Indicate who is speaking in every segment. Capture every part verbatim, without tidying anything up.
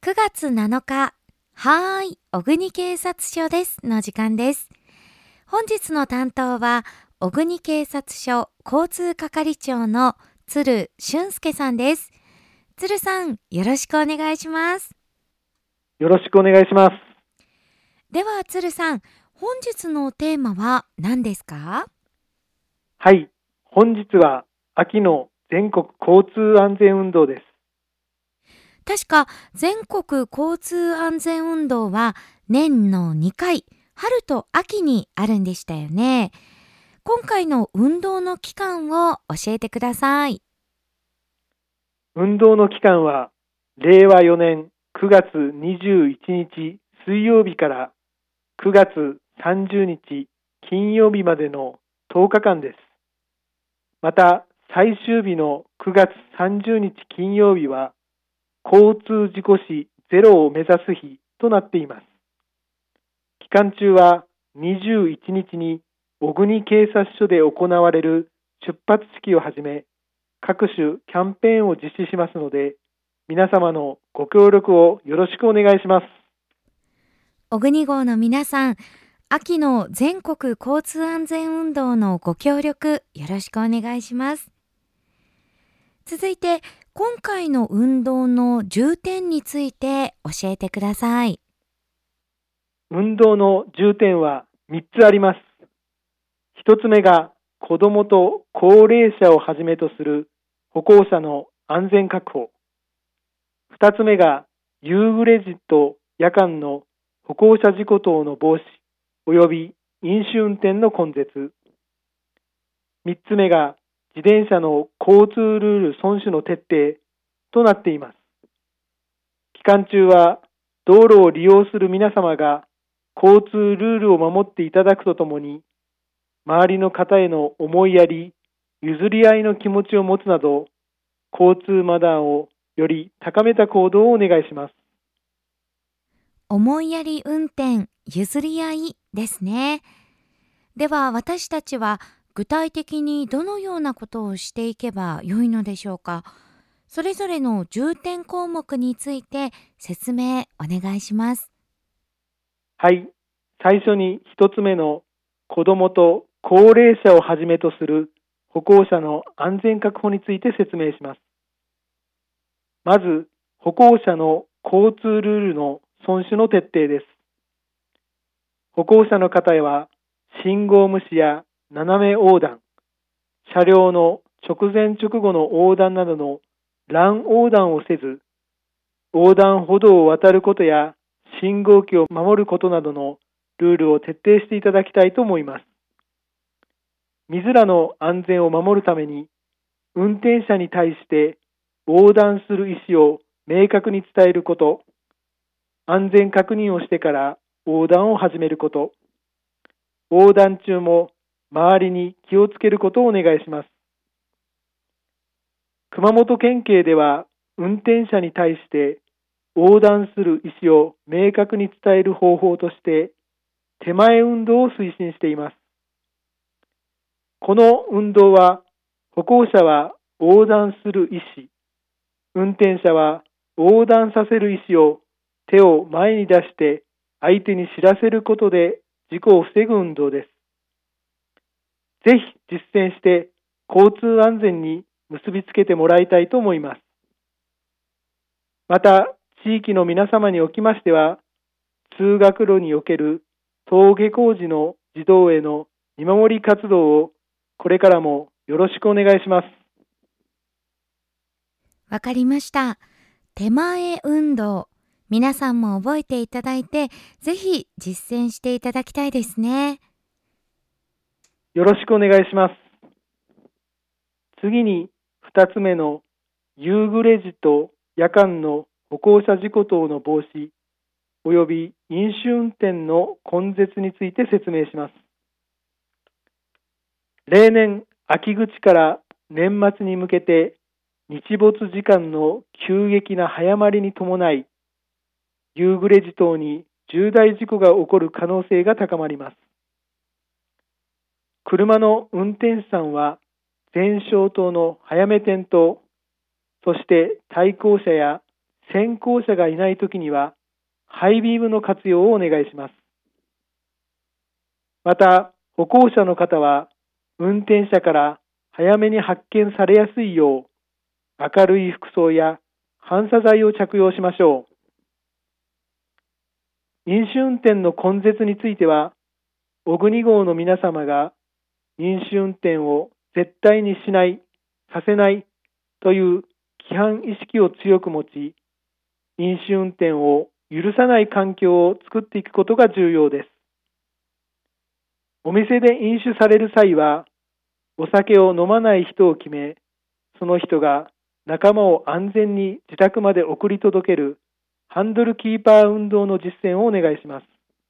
Speaker 1: くがつなのか、はーい、小国警察署ですの時間です。本日の担当は、小国警察署交通係長の鶴俊介さんです。鶴さん、よろしくお願いします。
Speaker 2: よろしくお願いします。
Speaker 1: では鶴さん、本日のテーマは何ですか？
Speaker 2: はい、本日は秋の全国交通安全運動です。
Speaker 1: 確か全国交通安全運動は年のにかい、春と秋にあるんでしたよね。今回の運動の期間を教えてください。
Speaker 2: 運動の期間はれいわよねんくがつにじゅういちにち水曜日からくがつさんじゅうにち金曜日までのとおかかんです。また最終日のくがつさんじゅうにち金曜日は交通事故死ゼロを目指す日となっています。期間中はにじゅういちにちに小国警察署で行われる出発式をはじめ、各種キャンペーンを実施しますので、皆様のご協力をよろしくお願いします。
Speaker 1: 小国号の皆さん、秋の全国交通安全運動のご協力よろしくお願いします。続いて、今回の運動の重点について教えてください。
Speaker 2: 運動の重点はみっつあります。ひとつめが子どもと高齢者をはじめとする歩行者の安全確保。ふたつめが夕暮れ時と夜間の歩行者事故等の防止及び飲酒運転の根絶。みっつめが自転車の交通ルール遵守の徹底となっています。期間中は道路を利用する皆様が交通ルールを守っていただくとともに、周りの方への思いやり、譲り合いの気持ちを持つなど、交通マナーをより高めた行動をお願いします。
Speaker 1: 思いやり運転、譲り合いですね。では私たちは具体的にどのようなことをしていけば良いのでしょうか。それぞれの重点項目について説明お願いします。
Speaker 2: はい、最初に一つ目の子どもと高齢者をはじめとする歩行者の安全確保について説明します。まず、歩行者の交通ルールの遵守の徹底です。歩行者の方へは、信号無視や斜め横断、車両の直前直後の横断などの乱横断をせず、横断歩道を渡ることや信号機を守ることなどのルールを徹底していただきたいと思います。自らの安全を守るために、運転者に対して横断する意思を明確に伝えること、安全確認をしてから横断を始めること、横断中も周りに気をつけることをお願いします。熊本県警では、運転者に対して横断する意思を明確に伝える方法として、手前運動を推進しています。この運動は、歩行者は横断する意思、運転者は横断させる意思を手を前に出して相手に知らせることで事故を防ぐ運動です。ぜひ実践して交通安全に結びつけてもらいたいと思います。また、地域の皆様におきましては、通学路における登下校時の児童への見守り活動をこれからもよろしくお願いします。
Speaker 1: わかりました。手前運動。皆さんも覚えていただいて、ぜひ実践していただきたいですね。
Speaker 2: よろしくお願いします。次に二つ目の夕暮れ時と夜間の歩行者事故等の防止及び飲酒運転の根絶について説明します。例年秋口から年末に向けて日没時間の急激な早まりに伴い、夕暮れ時等に重大事故が起こる可能性が高まります。車の運転手さんは前照灯の早め点灯、そして対向車や先行者がいないときには、ハイビームの活用をお願いします。また、歩行者の方は、運転者から早めに発見されやすいよう、明るい服装や反射材を着用しましょう。飲酒運転の根絶については、小国号の皆様が飲酒運転を絶対にしない、させないという規範意識を強く持ち、飲酒運転を許さない環境を作っていくことが重要です。お店で飲酒される際は、お酒を飲まない人を決め、その人が仲間を安全に自宅まで送り届けるハンドルキーパー運動の実践をお願いします。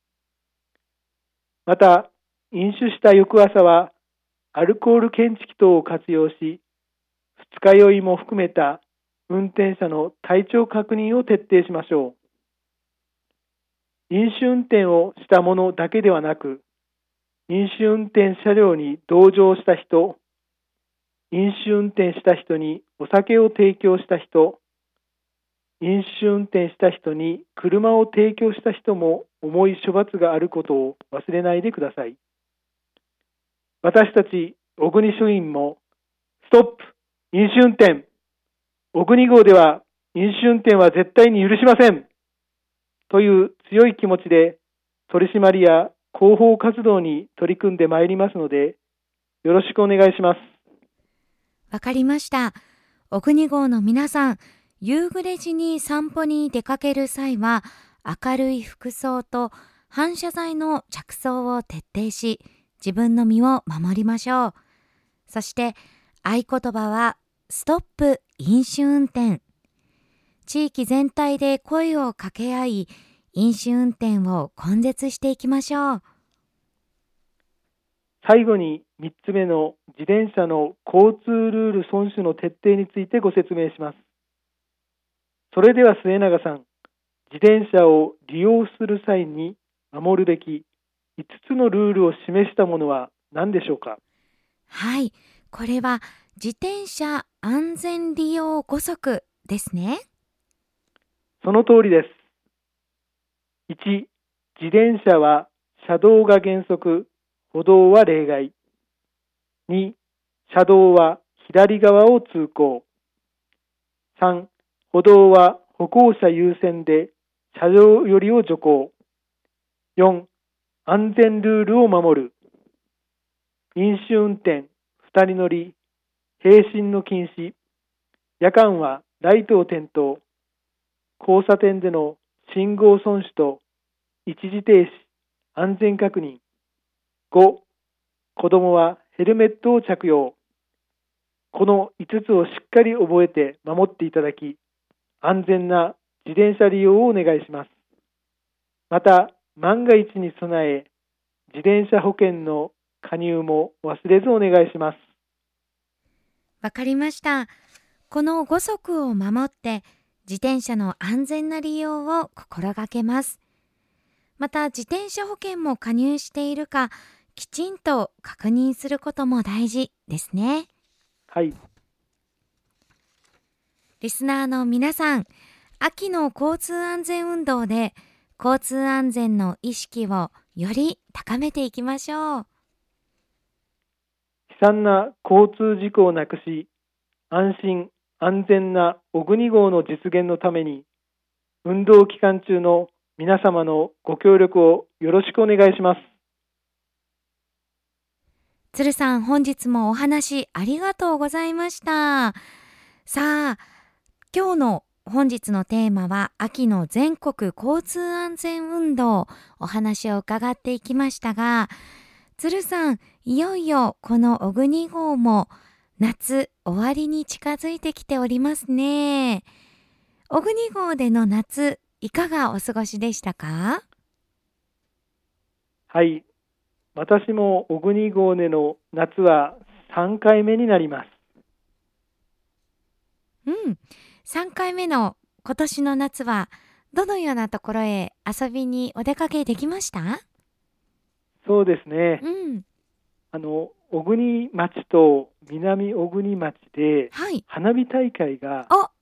Speaker 2: また、飲酒した翌朝は、アルコール検知器等を活用し、二日酔いも含めた運転者の体調確認を徹底しましょう。飲酒運転をした者だけではなく、飲酒運転車両に同乗した人、飲酒運転した人にお酒を提供した人、飲酒運転した人に車を提供した人も重い処罰があることを忘れないでください。私たち小国署員も、ストップ飲酒運転、小国号では飲酒運転は絶対に許しませんという強い気持ちで取り締まりや広報活動に取り組んでまいりますので、よろしくお願いします。
Speaker 1: わかりました。小国号の皆さん、夕暮れ時に散歩に出かける際は、明るい服装と反射材の着装を徹底し、自分の身を守りましょう。そして合言葉はストップ飲酒運転。地域全体で声を掛け合い、飲酒運転を根絶していきましょう。
Speaker 2: 最後にみっつめの自転車の交通ルール遵守の徹底についてご説明します。それでは末永さん、自転車を利用する際に守るべきいつつのルールを示したものは何でしょうか。
Speaker 1: はい、これは自転車安全利用ご則ですね。
Speaker 2: その通りです。いち、自転車は車道が原則、歩道は例外。に、車道は左側を通行。さん、歩道は歩行者優先で車両寄りを徐行。よん、安全ルールを守る。飲酒運転、二人乗り、並進の禁止。夜間はライトを点灯。交差点での信号損守と一時停止、安全確認。ご、子供はヘルメットを着用。このいつつをしっかり覚えて守っていただき、安全な自転車利用をお願いします。また、万が一に備え、自転車保険の加入も忘れずお願いします。
Speaker 1: わかりました。このご則を守って自転車の安全な利用を心がけます。また自転車保険も加入しているかきちんと確認することも大事ですね。
Speaker 2: はい。
Speaker 1: リスナーの皆さん、秋の交通安全運動で交通安全の意識をより高めていきましょう。
Speaker 2: 悲惨な交通事故をなくし、安心安全な小国号の実現のために、運動期間中の皆様のご協力をよろしくお願いします。
Speaker 1: 鶴さん、本日もお話ありがとうございました。さあ、今日の本日のテーマは秋の全国交通安全運動、お話を伺っていきましたが、鶴さん、いよいよこの小国号も夏終わりに近づいてきておりますね。小国号での夏、いかがお過ごしでしたか？
Speaker 2: はい、私も小国号での夏はさんかいめになります。
Speaker 1: うん、さんかいめの今年の夏はどのようなところへ遊びにお出かけできました？
Speaker 2: そうですね。
Speaker 1: うん、
Speaker 2: あの小国町と南小国町で
Speaker 1: はい。
Speaker 2: 花火大会が
Speaker 1: あ、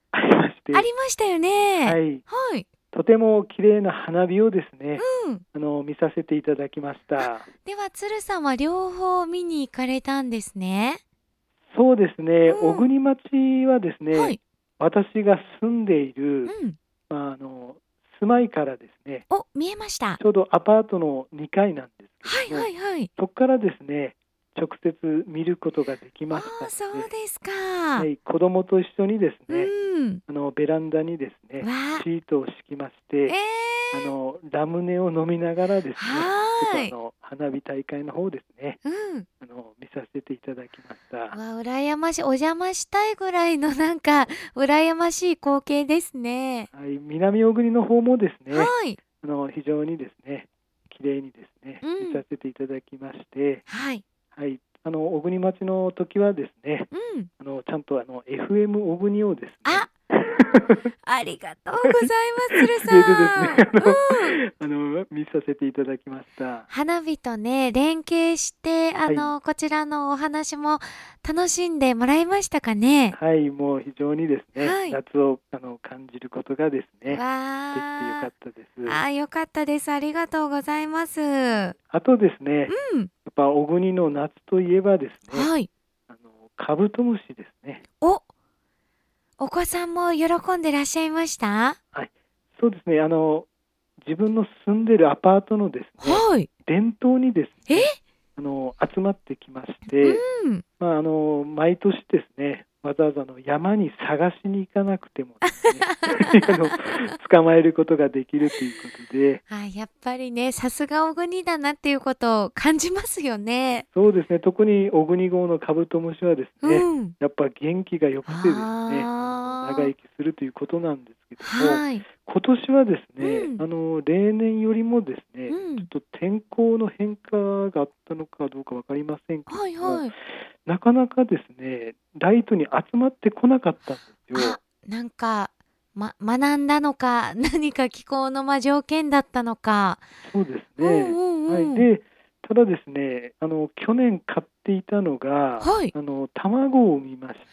Speaker 2: ありまして、
Speaker 1: ありましたよね。
Speaker 2: はい、
Speaker 1: はい。
Speaker 2: とても綺麗な花火をですね、
Speaker 1: うん。
Speaker 2: あの見させていただきまし
Speaker 1: あ、
Speaker 2: た。
Speaker 1: では鶴さんは両方見に行かれたんですね。
Speaker 2: そうですね、小
Speaker 1: うん。
Speaker 2: 国町はですね、
Speaker 1: はい。
Speaker 2: 私が住んでいる、
Speaker 1: うん。
Speaker 2: まあ、あの住まいからですね、
Speaker 1: お、見えました。
Speaker 2: ちょうどアパートのにかいなんですけ
Speaker 1: はい
Speaker 2: ども、
Speaker 1: はいはい。
Speaker 2: そこからですね、直接見ることができ
Speaker 1: あ
Speaker 2: ました
Speaker 1: あ、そう
Speaker 2: ので、
Speaker 1: ですか。
Speaker 2: はい、子供と一緒にです
Speaker 1: う
Speaker 2: ね、
Speaker 1: ん。
Speaker 2: あのベランダにですね、
Speaker 1: わあ。
Speaker 2: シートを敷きまし
Speaker 1: え
Speaker 2: て、あ
Speaker 1: え。
Speaker 2: のラムネを飲みながらですね、ちょっと
Speaker 1: はーい。
Speaker 2: あの花火大会の方ですね、
Speaker 1: うん。
Speaker 2: あの見させていただきました。
Speaker 1: わあ、羨ましい。お邪魔したいぐらいのなんか羨ましい光景ですね。
Speaker 2: はい、南小国の方もですね、
Speaker 1: はい。
Speaker 2: あの非常にですね、綺麗にですね、
Speaker 1: うん。
Speaker 2: 見させていただきまして、
Speaker 1: はい。
Speaker 2: はい、あの小国町の時はですね、
Speaker 1: うん。
Speaker 2: あのちゃんとあの エフエム 小国をですね、
Speaker 1: あ、ありがとうございます、鶴
Speaker 2: 入れてですね、
Speaker 1: さん。
Speaker 2: あの、
Speaker 1: うん。
Speaker 2: あの見させていただきました。
Speaker 1: 花火とね、連携して、あ
Speaker 2: はい、
Speaker 1: の、こちらのお話も楽しんでもらえましたかね？
Speaker 2: はい、もう非常にですね、
Speaker 1: はい。
Speaker 2: 夏をあの感じることがですね、できてよか
Speaker 1: わあ。
Speaker 2: ったです。
Speaker 1: ああ、良かったです。ありがとうございます。う
Speaker 2: あとですね、
Speaker 1: ん。
Speaker 2: やっぱ小国の夏といえばですね、
Speaker 1: はい。
Speaker 2: あのカブトムシですね。
Speaker 1: お、お子さんも喜んでらっしゃいました？
Speaker 2: はい、そうですね。あの自分の住んでるアパートのですね、
Speaker 1: はい。
Speaker 2: 伝統にです
Speaker 1: え？
Speaker 2: ね、あの集まってきまし
Speaker 1: う
Speaker 2: て、
Speaker 1: ん。
Speaker 2: まああの毎年ですね、わざわざの山に探しに行かなくてもですね、あの捕まえることができるということで、
Speaker 1: あ、やっぱりね、さすが小国だなっていうことを感じますよね。
Speaker 2: そうですね。特に小国号のカブトムシはですね、
Speaker 1: うん。
Speaker 2: やっぱ元気が良くてですね、あの長
Speaker 1: ああ。
Speaker 2: 生きするということなんですけども、
Speaker 1: はい。
Speaker 2: 今年はですね、
Speaker 1: うん。
Speaker 2: あの例年よりもですね、
Speaker 1: うん。
Speaker 2: ちょっと天候の変化があったのかどうかわかりませんけども、
Speaker 1: はいはい。
Speaker 2: なかなかですね、ライトに集まってこなかったんです
Speaker 1: あ、
Speaker 2: よ。
Speaker 1: なんか、ま学んだのか、何か気候の、ま、条件だったのか。
Speaker 2: そうです
Speaker 1: うん
Speaker 2: ね。はい。
Speaker 1: うんうん。
Speaker 2: で、ただですね、あの去年買っていたのが、
Speaker 1: はい。
Speaker 2: あの卵を産みまして、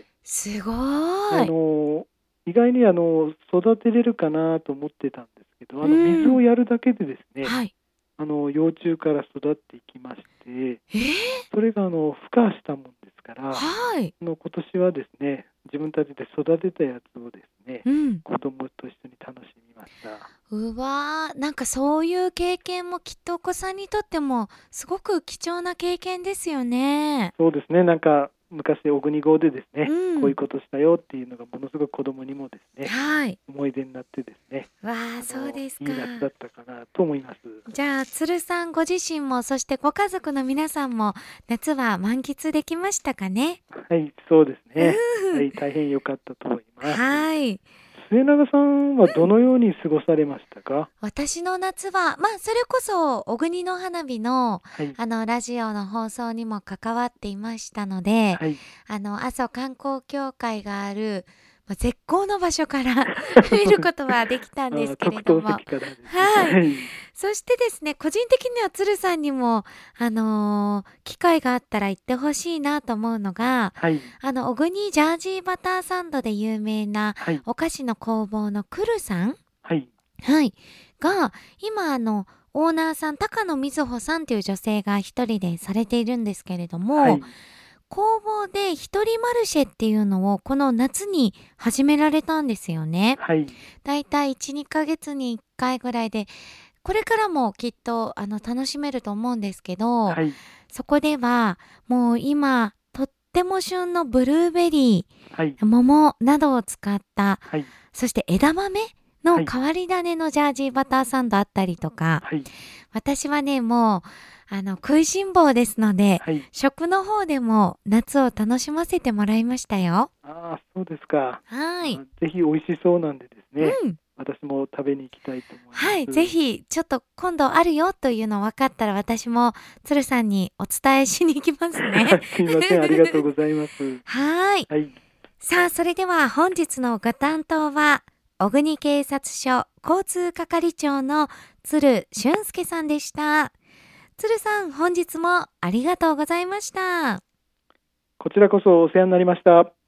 Speaker 1: すご
Speaker 2: あ
Speaker 1: ーい。
Speaker 2: の意外にあの育てれるかなと思ってたんですけど、
Speaker 1: う
Speaker 2: あの水を
Speaker 1: ん。
Speaker 2: やるだけでですね、
Speaker 1: はい。
Speaker 2: あの幼虫から育っていきまして、
Speaker 1: ええ！
Speaker 2: それがあの孵化したもんですから、
Speaker 1: はい。
Speaker 2: あの今年はですね、自分たちで育てたやつをですね、
Speaker 1: うん。
Speaker 2: 子供と一緒に楽しみました。
Speaker 1: うわー、なんかそういう経験もきっとお子さんにとってもすごく貴重な経験ですよね。
Speaker 2: そうですね、なんか昔小国語でですね、こういう
Speaker 1: うん。
Speaker 2: ことしたよっていうのがものすごく子供にもですね、
Speaker 1: はい。
Speaker 2: 思い出になってですね、
Speaker 1: わあ、
Speaker 2: あの
Speaker 1: そうです
Speaker 2: いい夏だ
Speaker 1: か。
Speaker 2: ったかなと思います。
Speaker 1: じゃあ、鶴さんご自身も、そしてご家族の皆さんも、夏は満喫できましたかね？
Speaker 2: はい、そうですね。
Speaker 1: うん。
Speaker 2: はい、大変良かったと思います。
Speaker 1: はい。
Speaker 2: 末永さんはどのように過ごされましたか？
Speaker 1: 私の夏は、まあ、それこそ小国の花火の、
Speaker 2: はい、
Speaker 1: あの、ラジオの放送にも関わっていましたので、
Speaker 2: はい。
Speaker 1: あの、阿蘇観光協会がある、ま、絶好の場所から見ることはできたんです
Speaker 2: あ、
Speaker 1: けれ
Speaker 2: 特等
Speaker 1: ども。
Speaker 2: 席からですね。
Speaker 1: はい。
Speaker 2: はい、
Speaker 1: そしてですね、個人的には鶴さんにも、あの、機会があったら行ってほしいなと思うのが、
Speaker 2: はい、
Speaker 1: あの、小国ジャージーバターサンドで有名な
Speaker 2: はい、
Speaker 1: お菓子の工房のクルさん、
Speaker 2: はい、
Speaker 1: はい、が、今あの、オーナーさん、高野瑞穂さんという女性が一人でされているんですけれども、
Speaker 2: はい、
Speaker 1: 工房で一人マルシェっていうのをこの夏に始められたんですよね。
Speaker 2: はい、
Speaker 1: だいたいいち、にかげつにいっかいぐらいで、これからもきっとあの楽しめると思うんですけど、
Speaker 2: はい、
Speaker 1: そこではもう今とっても旬のブルーベリ
Speaker 2: はい、
Speaker 1: ー、桃などを使った、
Speaker 2: はい、
Speaker 1: そして枝豆の
Speaker 2: はい、
Speaker 1: 変わり種のジャージーバターサンドあったりとか、
Speaker 2: はい、
Speaker 1: 私はね、もうあの食いしん坊ですので、
Speaker 2: はい。
Speaker 1: 食の方でも夏を楽しませてもらいましたよ。
Speaker 2: ああ、そうですか。
Speaker 1: はい。
Speaker 2: あ、ぜひ美味しそうなんでですね、
Speaker 1: うん。
Speaker 2: 私も食べに行きたいと思いま
Speaker 1: はい、ぜ
Speaker 2: す。
Speaker 1: ひちょっと今度あるよというの分かったら私も鶴さんにお伝えしに行きますね。
Speaker 2: すいません、ありがとうございます。
Speaker 1: はい。
Speaker 2: はい。
Speaker 1: さあ、それでは本日のご担当は小国警察署交通係長の鶴俊介さんでした。鶴さん、本日もありがとうございました。
Speaker 2: こちらこそお世話になりました。